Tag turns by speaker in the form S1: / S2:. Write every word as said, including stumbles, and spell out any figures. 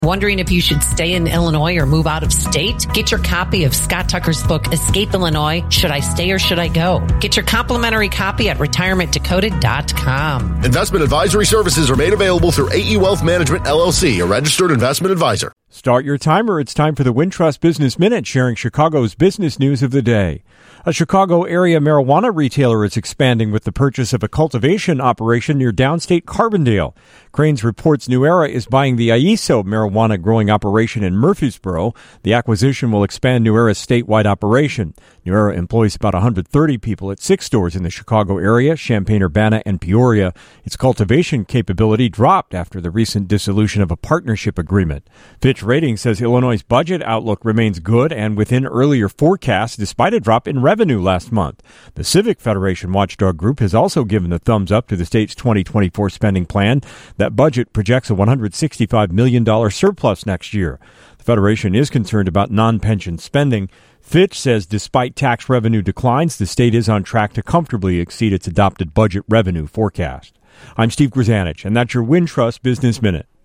S1: Wondering if you should stay in Illinois or move out of state? Get your copy of Scott Tucker's book, Escape Illinois, Should I Stay or Should I Go? Get your complimentary copy at retirement decoded dot com.
S2: Investment advisory services are made available through A E Wealth Management, L L C, a registered investment advisor.
S3: Start your timer. It's time for the Wintrust Business Minute, sharing Chicago's business news of the day. A Chicago area marijuana retailer is expanding with the purchase of a cultivation operation near downstate Carbondale. Cranes reports New Era is buying the I S O marijuana growing operation in Murfreesboro. The acquisition will expand New Era's statewide operation. New Era employs about one hundred thirty people at six stores in the Chicago area, Champaign-Urbana, and Peoria. Its cultivation capability dropped after the recent dissolution of a partnership agreement. Fitch Ratings says Illinois' budget outlook remains good and within earlier forecasts despite a drop in revenue last month. The Civic Federation Watchdog Group has also given the thumbs up to the state's twenty twenty-four spending plan. That budget projects a one hundred sixty-five million dollars surplus next year. The Federation is concerned about non-pension spending. Fitch says despite tax revenue declines, the state is on track to comfortably exceed its adopted budget revenue forecast. I'm Steve Grzanich, and that's your Wintrust Business Minute.